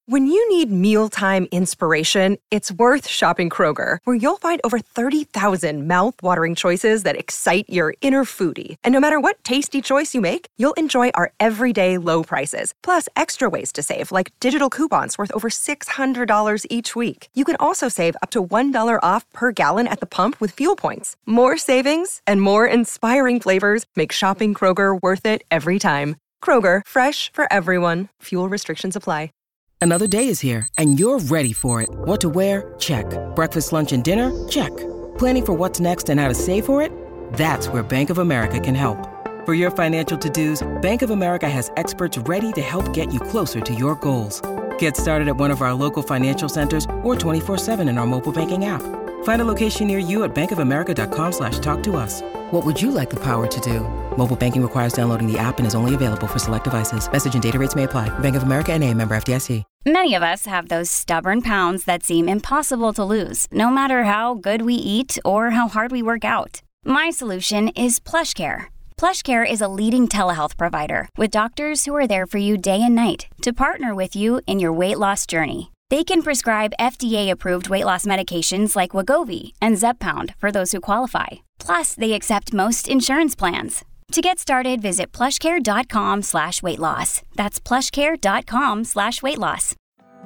When you need mealtime inspiration, it's worth shopping Kroger, where you'll find over 30,000 mouth-watering choices that excite your inner foodie. And no matter what tasty choice you make, you'll enjoy our everyday low prices, plus extra ways to save, like digital coupons worth over $600 each week. You can also save up to $1 off per gallon at the pump with fuel points. More savings and more inspiring flavors make shopping Kroger worth it every time. Kroger, fresh for everyone. Fuel restrictions apply. Another day is here, and you're ready for it. What to wear? Check. Breakfast, lunch, and dinner? Check. Planning for what's next and how to save for it? That's where Bank of America can help. For your financial to-dos, Bank of America has experts ready to help get you closer to your goals. Get started at one of our local financial centers or 24/7 in our mobile banking app. Find a location near you at bankofamerica.com/talktous. What would you like the power to do? Mobile banking requires downloading the app and is only available for select devices. Message and data rates may apply. Bank of America N.A., member FDIC. Many of us have those stubborn pounds that seem impossible to lose, no matter how good we eat or how hard we work out. My solution is PlushCare. PlushCare is a leading telehealth provider with doctors who are there for you day and night to partner with you in your weight loss journey. They can prescribe FDA-approved weight loss medications like Wegovy and Zepbound for those who qualify. Plus, they accept most insurance plans. To get started, visit plushcare.com/weightloss. That's plushcare.com/weightloss.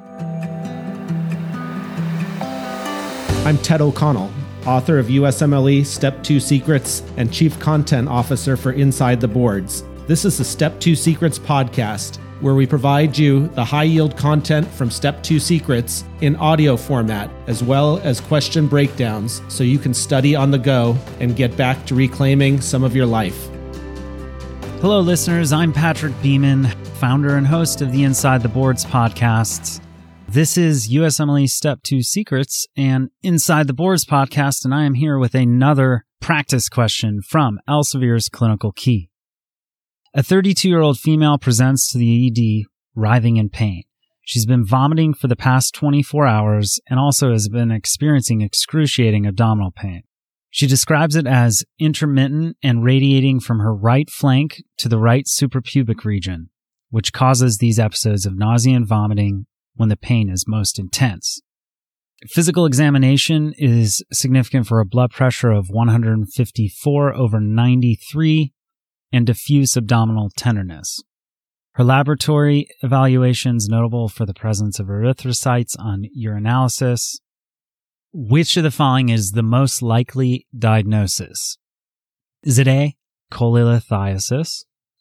I'm Ted O'Connell, author of USMLE Step 2 Secrets and Chief Content Officer for Inside the Boards. This is the Step 2 Secrets podcast, where we provide you the high-yield content from Step 2 Secrets in audio format, as well as question breakdowns, so you can study on the go and get back to reclaiming some of your life. Hello, listeners. I'm Patrick Beeman, founder and host of the Inside the Boards podcasts. This is USMLE Step 2 Secrets and Inside the Boards podcast, and I am here with another practice question from Elsevier's Clinical Key. A 32-year-old female presents to the ED writhing in pain. She's been vomiting for the past 24 hours and also has been experiencing excruciating abdominal pain. She describes it as intermittent and radiating from her right flank to the right suprapubic region, which causes these episodes of nausea and vomiting when the pain is most intense. Physical examination is significant for a blood pressure of 154/93 and diffuse abdominal tenderness. Her laboratory evaluation is notable for the presence of erythrocytes on urinalysis. Which of the following is the most likely diagnosis? Is it A, cholelithiasis,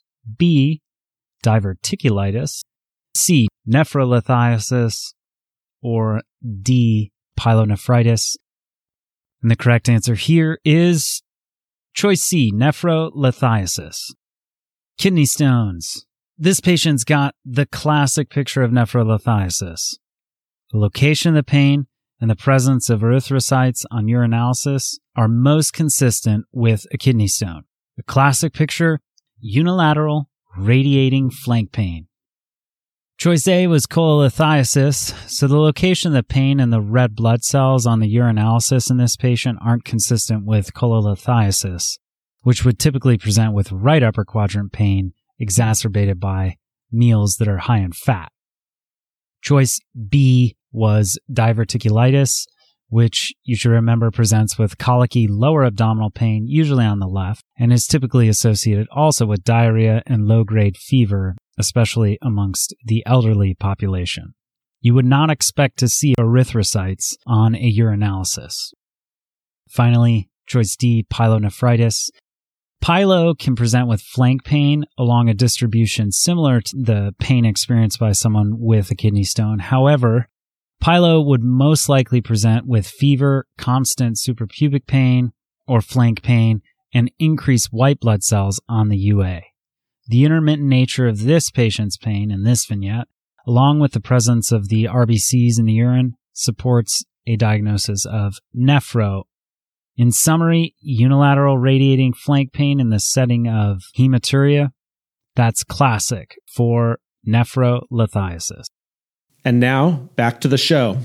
B, diverticulitis, C, nephrolithiasis, or D, pyelonephritis? And the correct answer here is choice C, nephrolithiasis. Kidney stones. This patient's got the classic picture of nephrolithiasis. The location of the pain and the presence of erythrocytes on urinalysis are most consistent with a kidney stone. The classic picture, unilateral radiating flank pain. Choice A was cholelithiasis, so the location of the pain and the red blood cells on the urinalysis in this patient aren't consistent with cholelithiasis, which would typically present with right upper quadrant pain exacerbated by meals that are high in fat. Choice B was diverticulitis, which you should remember presents with colicky lower abdominal pain, usually on the left, and is typically associated also with diarrhea and low-grade fever, especially amongst the elderly population. You would not expect to see erythrocytes on a urinalysis. Finally, choice D, pyelonephritis. Pyelo can present with flank pain along a distribution similar to the pain experienced by someone with a kidney stone. However, pyelo would most likely present with fever, constant suprapubic pain, or flank pain, and increased white blood cells on the UA. The intermittent nature of this patient's pain in this vignette, along with the presence of the RBCs in the urine, supports a diagnosis of nephro. In summary, unilateral radiating flank pain in the setting of hematuria, that's classic for nephrolithiasis. And now, back to the show.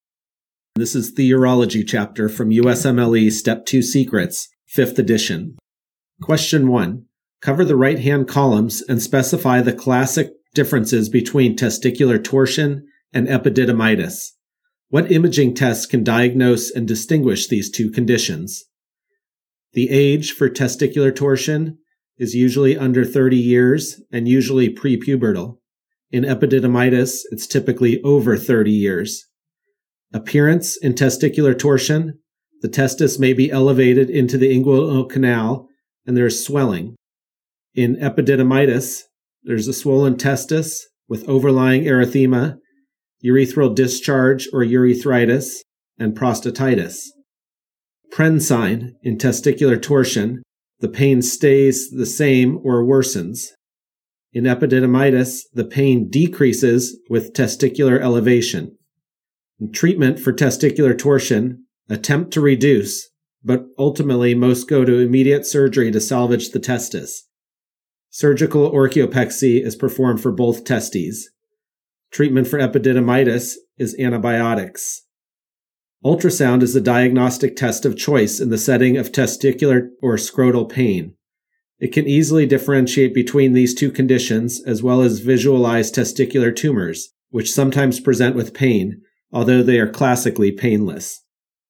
This is the urology chapter from USMLE Step 2 Secrets, 5th edition. Question 1. Cover the right-hand columns and specify the classic differences between testicular torsion and epididymitis. What imaging tests can diagnose and distinguish these two conditions? The age for testicular torsion is usually under 30 years and usually prepubertal. In epididymitis, it's typically over 30 years. Appearance in testicular torsion: the testis may be elevated into the inguinal canal and there is swelling. In epididymitis, there's a swollen testis with overlying erythema, urethral discharge or urethritis, and prostatitis. Pren sign: in testicular torsion, the pain stays the same or worsens. In epididymitis, the pain decreases with testicular elevation. In treatment for testicular torsion: attempt to reduce, but ultimately most go to immediate surgery to salvage the testis. Surgical orchiopexy is performed for both testes. Treatment for epididymitis is antibiotics. Ultrasound is the diagnostic test of choice in the setting of testicular or scrotal pain. It can easily differentiate between these two conditions as well as visualize testicular tumors, which sometimes present with pain, although they are classically painless.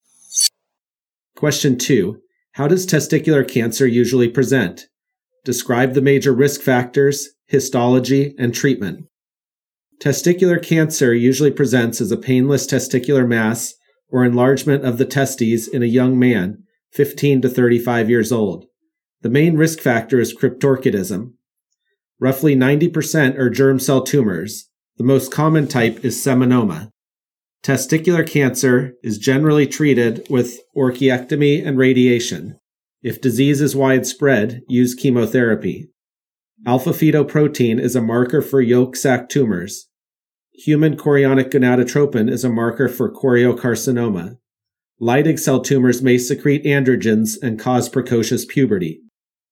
Question 2. How does testicular cancer usually present? Describe the major risk factors, histology, and treatment. Testicular cancer usually presents as a painless testicular mass or enlargement of the testes in a young man, 15 to 35 years old. The main risk factor is cryptorchidism. Roughly 90% are germ cell tumors. The most common type is seminoma. Testicular cancer is generally treated with orchiectomy and radiation. If disease is widespread, use chemotherapy. Alpha-fetoprotein is a marker for yolk sac tumors. Human chorionic gonadotropin is a marker for choriocarcinoma. Leydig cell tumors may secrete androgens and cause precocious puberty.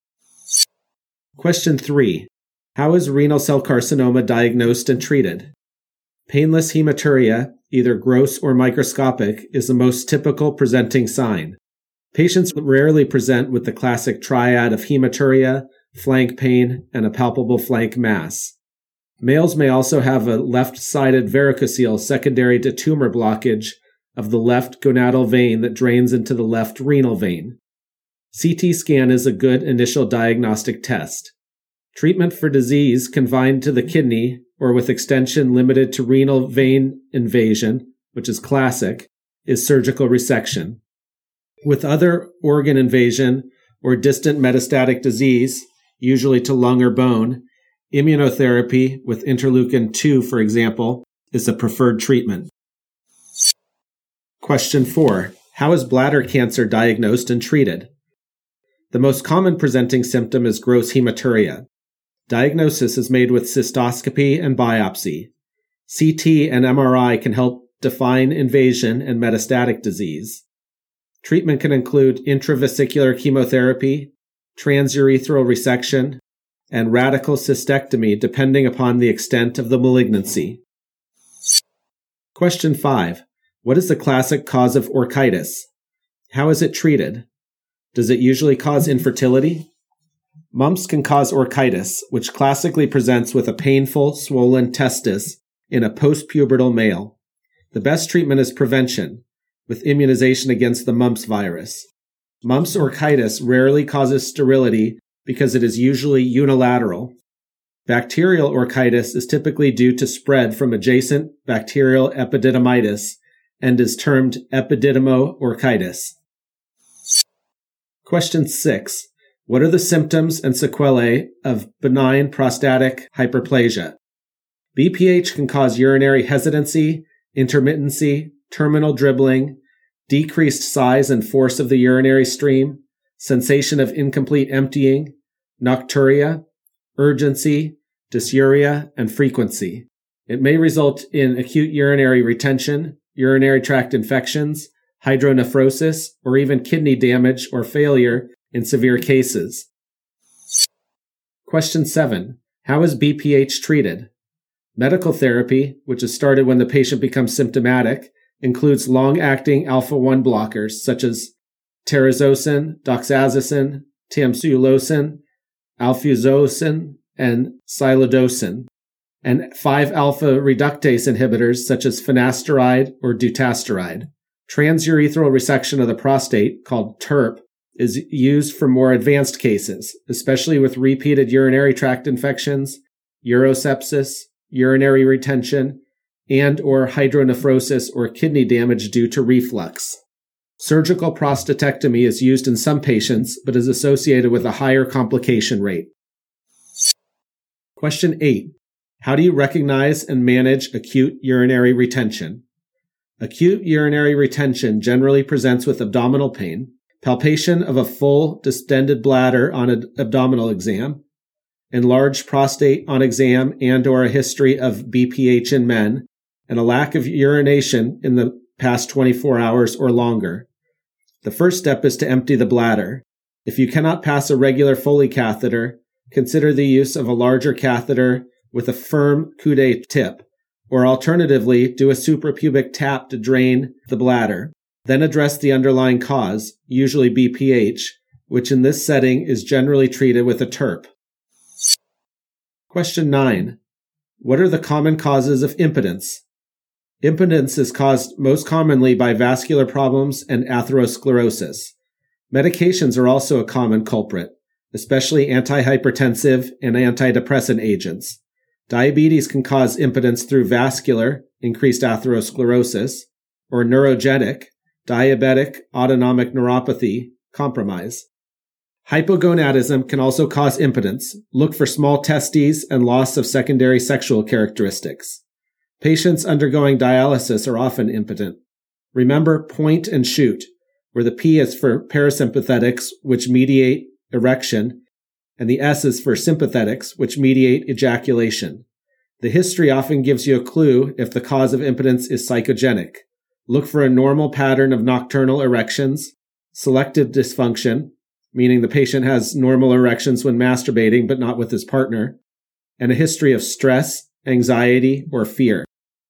Question 3. How is renal cell carcinoma diagnosed and treated? Painless hematuria, either gross or microscopic, is the most typical presenting sign. Patients rarely present with the classic triad of hematuria, flank pain, and a palpable flank mass. Males may also have a left-sided varicocele secondary to tumor blockage of the left gonadal vein that drains into the left renal vein. CT scan is a good initial diagnostic test. Treatment for disease confined to the kidney or with extension limited to renal vein invasion, which is classic, is surgical resection. With other organ invasion or distant metastatic disease, usually to lung or bone, immunotherapy with interleukin-2, for example, is the preferred treatment. Question 4. How is bladder cancer diagnosed and treated? The most common presenting symptom is gross hematuria. Diagnosis is made with cystoscopy and biopsy. CT and MRI can help define invasion and metastatic disease. Treatment can include intravesicular chemotherapy, transurethral resection, and radical cystectomy depending upon the extent of the malignancy. Question 5. What is the classic cause of orchitis? How is it treated? Does it usually cause infertility? Mumps can cause orchitis, which classically presents with a painful, swollen testis in a postpubertal male. The best treatment is prevention, with immunization against the mumps virus. Mumps orchitis rarely causes sterility because it is usually unilateral. Bacterial orchitis is typically due to spread from adjacent bacterial epididymitis and is termed epididymo-orchitis. Question 6. What are the symptoms and sequelae of benign prostatic hyperplasia? BPH can cause urinary hesitancy, intermittency, terminal dribbling, decreased size and force of the urinary stream, sensation of incomplete emptying, nocturia, urgency, dysuria, and frequency. It may result in acute urinary retention, urinary tract infections, hydronephrosis, or even kidney damage or failure in severe cases. Question 7. How is BPH treated? Medical therapy, which is started when the patient becomes symptomatic, includes long-acting alpha-1 blockers such as terazosin, doxazosin, tamsulosin, alfuzosin, and silodosin. and 5-alpha reductase inhibitors such as finasteride or dutasteride. Transurethral resection of the prostate, called TURP, is used for more advanced cases, especially with repeated urinary tract infections, urosepsis, urinary retention, and or hydronephrosis or kidney damage due to reflux. Surgical prostatectomy is used in some patients, but is associated with a higher complication rate. Question 8. How do you recognize and manage acute urinary retention? Acute urinary retention generally presents with abdominal pain, palpation of a full distended bladder on an abdominal exam, enlarged prostate on exam and or a history of BPH in men, and a lack of urination in the past 24 hours or longer. The first step is to empty the bladder. If you cannot pass a regular Foley catheter, consider the use of a larger catheter with a firm coude tip, or alternatively, do a suprapubic tap to drain the bladder. Then address the underlying cause, usually BPH, which in this setting is generally treated with a TURP. Question 9. What are the common causes of impotence? Impotence is caused most commonly by vascular problems and atherosclerosis. Medications are also a common culprit, especially antihypertensive and antidepressant agents. Diabetes can cause impotence through vascular, increased atherosclerosis, or neurogenic, diabetic autonomic neuropathy, compromise. Hypogonadism can also cause impotence. Look for small testes and loss of secondary sexual characteristics. Patients undergoing dialysis are often impotent. Remember point and shoot, where the P is for parasympathetics, which mediate erection, and the S is for sympathetics, which mediate ejaculation. The history often gives you a clue if the cause of impotence is psychogenic. Look for a normal pattern of nocturnal erections, selective dysfunction, meaning the patient has normal erections when masturbating but not with his partner, and a history of stress, anxiety, or fear.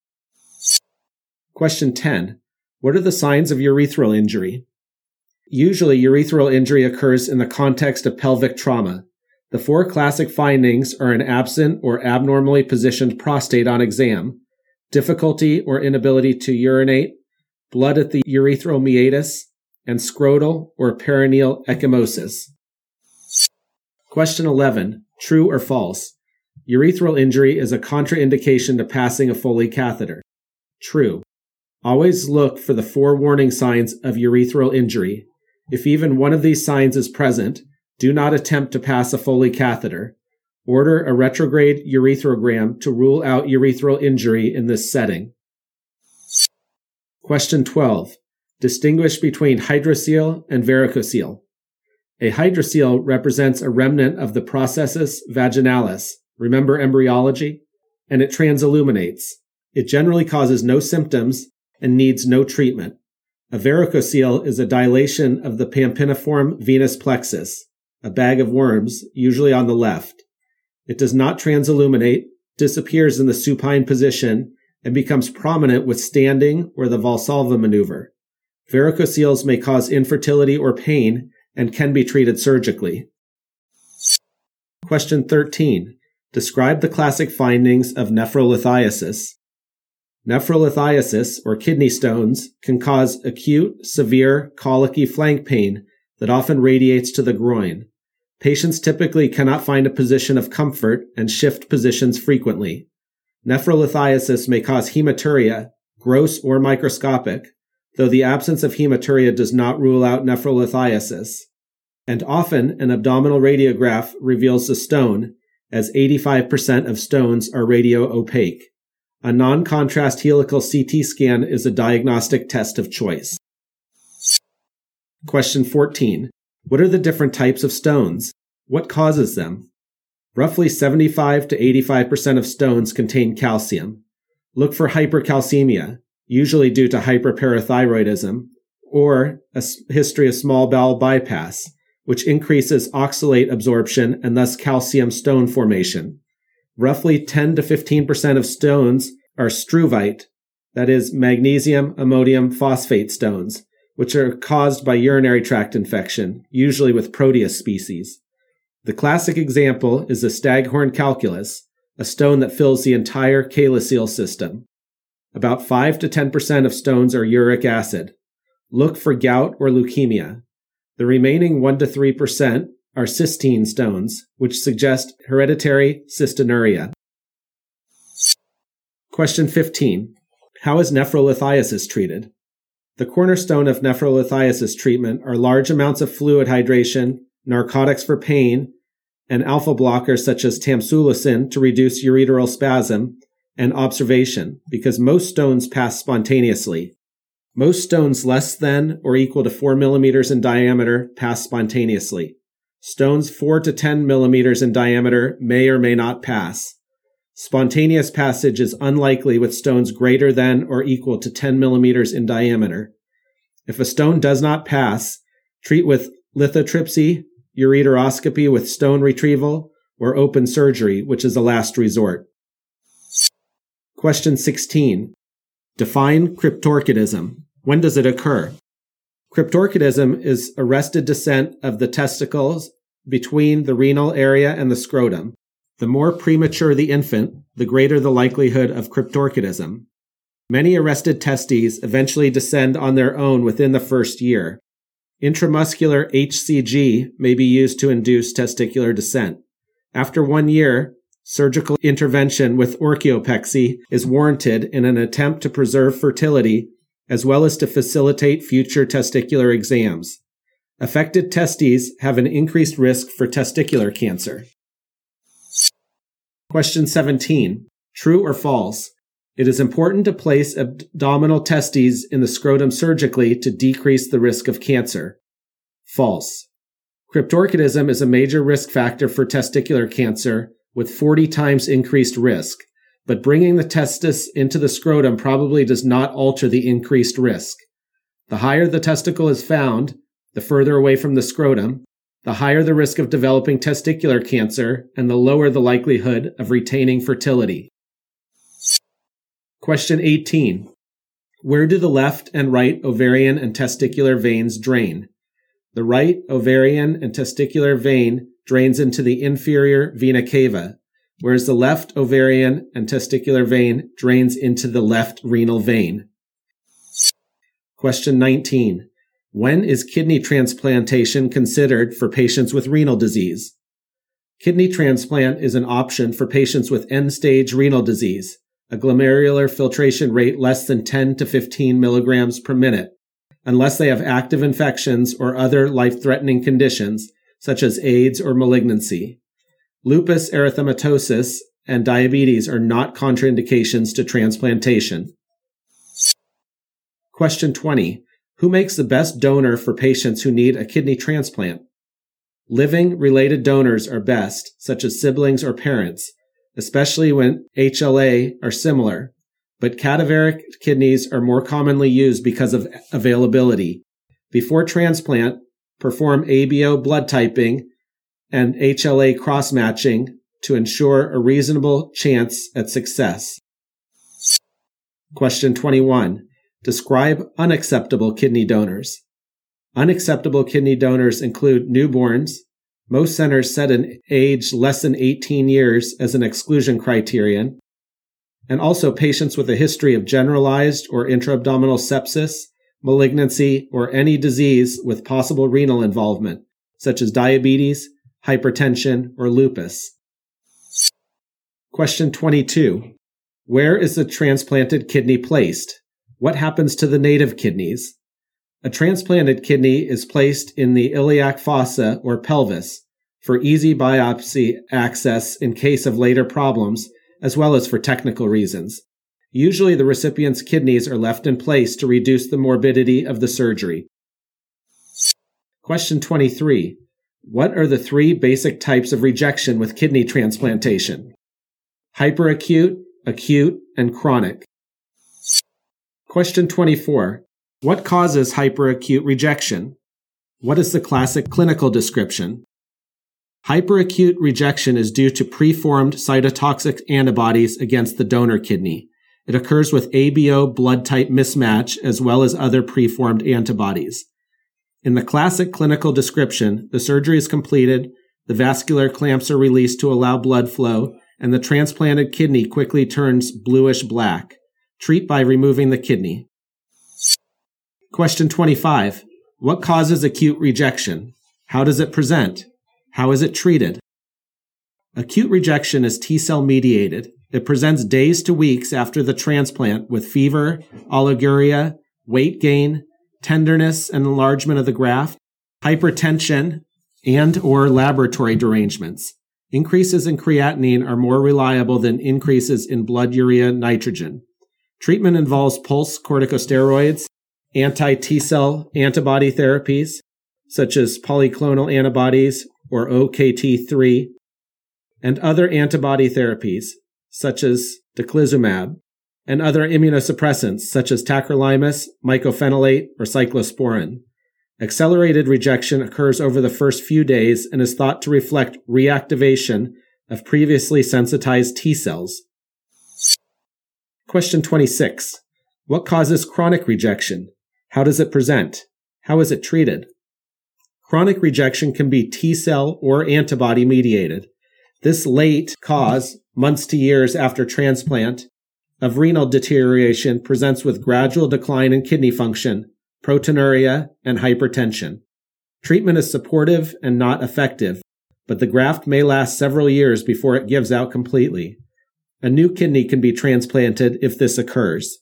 Question 10. What are the signs of urethral injury? Usually, urethral injury occurs in the context of pelvic trauma. The 4 classic findings are an absent or abnormally positioned prostate on exam, difficulty or inability to urinate, blood at the urethral meatus, and scrotal or perineal ecchymosis. Question 11. True or false? Urethral injury is a contraindication to passing a Foley catheter. True. Always look for the 4 warning signs of urethral injury. If even one of these signs is present, do not attempt to pass a Foley catheter. Order a retrograde urethrogram to rule out urethral injury in this setting. Question 12. Distinguish between hydrocele and varicocele. A hydrocele represents a remnant of the processus vaginalis, remember embryology, and it transilluminates. It generally causes no symptoms and needs no treatment. A varicocele is a dilation of the pampiniform venous plexus, a bag of worms, usually on the left. It does not transilluminate, disappears in the supine position, and becomes prominent with standing or the Valsalva maneuver. Varicoceles may cause infertility or pain and can be treated surgically. Question 13. Describe the classic findings of nephrolithiasis. Nephrolithiasis, or kidney stones, can cause acute, severe, colicky flank pain that often radiates to the groin. Patients typically cannot find a position of comfort and shift positions frequently. Nephrolithiasis may cause hematuria, gross or microscopic, though the absence of hematuria does not rule out nephrolithiasis. And often an abdominal radiograph reveals the stone, as 85% of stones are radio-opaque. A non-contrast helical CT scan is a diagnostic test of choice. Question 14. What are the different types of stones? What causes them? Roughly 75 to 85% of stones contain calcium. Look for hypercalcemia, usually due to hyperparathyroidism, or a history of small bowel bypass, which increases oxalate absorption and thus calcium stone formation. Roughly 10 to 15% of stones are struvite, that is magnesium ammonium phosphate stones, which are caused by urinary tract infection, usually with Proteus species. The classic example is the staghorn calculus, a stone that fills the entire calyceal system. About 5 to 10% of stones are uric acid. Look for gout or leukemia. The remaining 1 to 3% are cystine stones, which suggest hereditary cystinuria. Question 15. How is nephrolithiasis treated? The cornerstone of nephrolithiasis treatment are large amounts of fluid hydration, narcotics for pain, and alpha blockers such as tamsulosin to reduce ureteral spasm, and observation, because most stones pass spontaneously. Most stones less than or equal to 4 millimeters in diameter pass spontaneously. Stones 4 to 10 millimeters in diameter may or may not pass. Spontaneous passage is unlikely with stones greater than or equal to 10 millimeters in diameter. If a stone does not pass, treat with lithotripsy, ureteroscopy with stone retrieval, or open surgery, which is a last resort. Question 16. Define cryptorchidism. When does it occur? Cryptorchidism is arrested descent of the testicles between the renal area and the scrotum. The more premature the infant, the greater the likelihood of cryptorchidism. Many arrested testes eventually descend on their own within the first year. Intramuscular HCG may be used to induce testicular descent. After 1 year, surgical intervention with orchiopexy is warranted in an attempt to preserve fertility as well as to facilitate future testicular exams. Affected testes have an increased risk for testicular cancer. Question 17. True or false? It is important to place abdominal testes in the scrotum surgically to decrease the risk of cancer. False. Cryptorchidism is a major risk factor for testicular cancer with 40 times increased risk, but bringing the testis into the scrotum probably does not alter the increased risk. The higher the testicle is found, the further away from the scrotum, the higher the risk of developing testicular cancer and the lower the likelihood of retaining fertility. Question 18. Where do the left and right ovarian and testicular veins drain? The right ovarian and testicular vein drains into the inferior vena cava, whereas the left ovarian and testicular vein drains into the left renal vein. Question 19. When is kidney transplantation considered for patients with renal disease? Kidney transplant is an option for patients with end-stage renal disease, a glomerular filtration rate less than 10 to 15 milligrams per minute, unless they have active infections or other life-threatening conditions, such as AIDS or malignancy. Lupus erythematosus and diabetes are not contraindications to transplantation. Question 20. Who makes the best donor for patients who need a kidney transplant? Living related donors are best, such as siblings or parents, especially when HLA are similar, but cadaveric kidneys are more commonly used because of availability. Before transplant, perform ABO blood typing and HLA cross-matching to ensure a reasonable chance at success. Question 21. Describe unacceptable kidney donors. Unacceptable kidney donors include newborns. Most centers set an age less than 18 years as an exclusion criterion, and also patients with a history of generalized or intra-abdominal sepsis, malignancy, or any disease with possible renal involvement, such as diabetes, hypertension, or lupus. Question 22. Where is the transplanted kidney placed? What happens to the native kidneys? A transplanted kidney is placed in the iliac fossa or pelvis for easy biopsy access in case of later problems, as well as for technical reasons. Usually the recipient's kidneys are left in place to reduce the morbidity of the surgery. Question 23. What are the 3 basic types of rejection with kidney transplantation? Hyperacute, acute, and chronic. Question 24. What causes hyperacute rejection? What is the classic clinical description? Hyperacute rejection is due to preformed cytotoxic antibodies against the donor kidney. It occurs with ABO blood type mismatch as well as other preformed antibodies. In the classic clinical description, the surgery is completed, the vascular clamps are released to allow blood flow, and the transplanted kidney quickly turns bluish black. Treat by removing the kidney. Question 25. What causes acute rejection? How does it present? How is it treated? Acute rejection is T-cell mediated. It presents days to weeks after the transplant with fever, oliguria, weight gain, tenderness and enlargement of the graft, hypertension, and/or laboratory derangements. Increases in creatinine are more reliable than increases in blood urea nitrogen. Treatment involves pulse corticosteroids, anti-T-cell antibody therapies, such as polyclonal antibodies or OKT3, and other antibody therapies, such as daclizumab, and other immunosuppressants, such as tacrolimus, mycophenolate, or cyclosporin. Accelerated rejection occurs over the first few days and is thought to reflect reactivation of previously sensitized T cells. Question 26. What causes chronic rejection? How does it present? How is it treated? Chronic rejection can be T-cell or antibody mediated. This late cause, months to years after transplant, of renal deterioration presents with gradual decline in kidney function, proteinuria, and hypertension. Treatment is supportive and not effective, but the graft may last several years before it gives out completely. A new kidney can be transplanted if this occurs.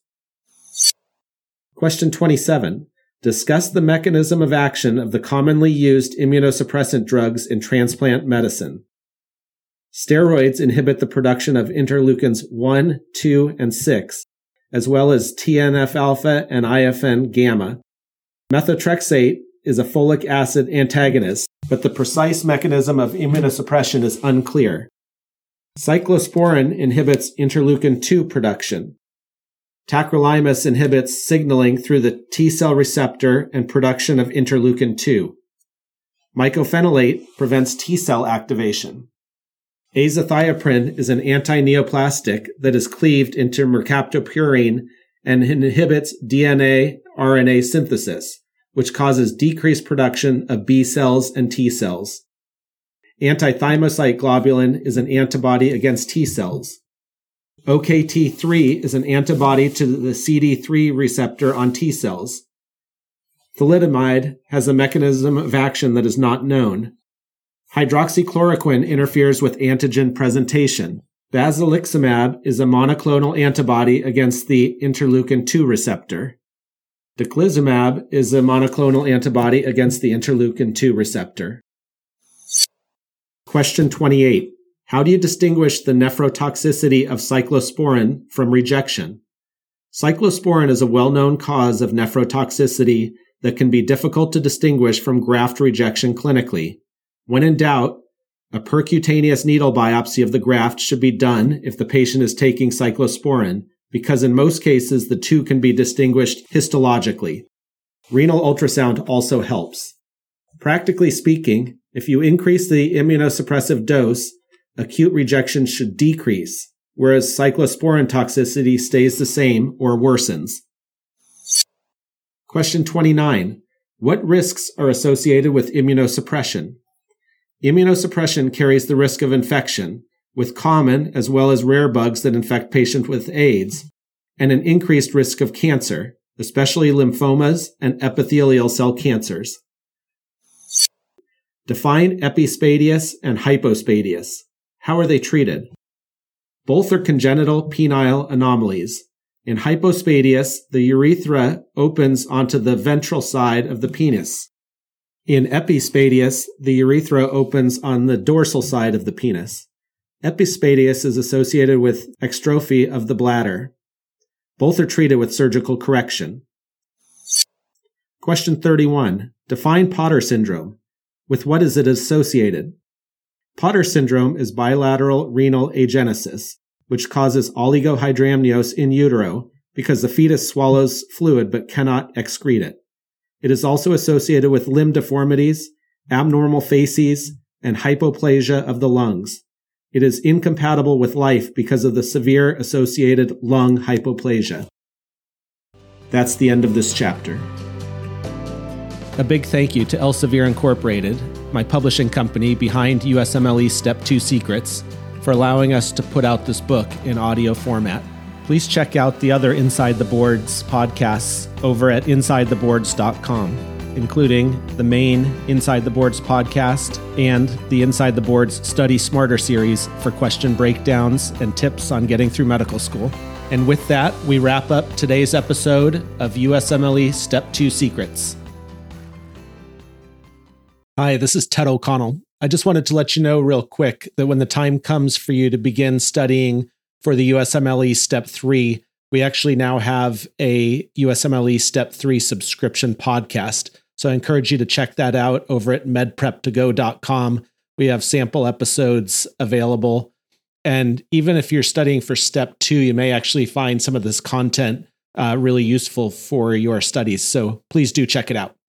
Question 27. Discuss the mechanism of action of the commonly used immunosuppressant drugs in transplant medicine. Steroids inhibit the production of interleukins 1, 2, and 6, as well as TNF-alpha and IFN-gamma. Methotrexate is a folic acid antagonist, but the precise mechanism of immunosuppression is unclear. Cyclosporin inhibits interleukin-2 production. Tacrolimus inhibits signaling through the T-cell receptor and production of interleukin-2. Mycophenolate prevents T-cell activation. Azathioprine is an anti-neoplastic that is cleaved into mercaptopurine and inhibits DNA-RNA synthesis, which causes decreased production of B cells and T cells. Antithymocyte globulin is an antibody against T cells. OKT3 is an antibody to the CD3 receptor on T cells. Thalidomide has a mechanism of action that is not known. Hydroxychloroquine interferes with antigen presentation. Basiliximab is a monoclonal antibody against the interleukin-2 receptor. Daclizumab is a monoclonal antibody against the interleukin-2 receptor. Question 28. How do you distinguish the nephrotoxicity of cyclosporin from rejection? Cyclosporin is a well-known cause of nephrotoxicity that can be difficult to distinguish from graft rejection clinically. When in doubt, a percutaneous needle biopsy of the graft should be done if the patient is taking cyclosporin, because in most cases the two can be distinguished histologically. Renal ultrasound also helps. Practically speaking, if you increase the immunosuppressive dose, acute rejection should decrease, whereas cyclosporin toxicity stays the same or worsens. Question 29. What risks are associated with immunosuppression? Immunosuppression carries the risk of infection, with common as well as rare bugs that infect patients with AIDS, and an increased risk of cancer, especially lymphomas and epithelial cell cancers. Define epispadias and hypospadias. How are they treated? Both are congenital penile anomalies. In hypospadias, the urethra opens onto the ventral side of the penis. In epispadias, the urethra opens on the dorsal side of the penis. Epispadias is associated with extrophy of the bladder. Both are treated with surgical correction. Question 31. Define Potter syndrome. With what is it associated? Potter syndrome is bilateral renal agenesis, which causes oligohydramnios in utero because the fetus swallows fluid but cannot excrete it. It is also associated with limb deformities, abnormal facies, and hypoplasia of the lungs. It is incompatible with life because of the severe associated lung hypoplasia. That's the end of this chapter. A big thank you to Elsevier Incorporated, my publishing company behind USMLE Step 2 Secrets, for allowing us to put out this book in audio format. Please check out the other Inside the Boards podcasts over at InsideTheBoards.com, including the main Inside the Boards podcast and the Inside the Boards Study Smarter series for question breakdowns and tips on getting through medical school. And with that, we wrap up today's episode of USMLE Step 2 Secrets. Hi, this is Ted O'Connell. I just wanted to let you know real quick that when the time comes for you to begin studying for the USMLE Step 3, we actually now have a USMLE Step 3 subscription podcast. So I encourage you to check that out over at medprep2go.com. We have sample episodes available. And even if you're studying for Step 2, you may actually find some of this content really useful for your studies. So please do check it out.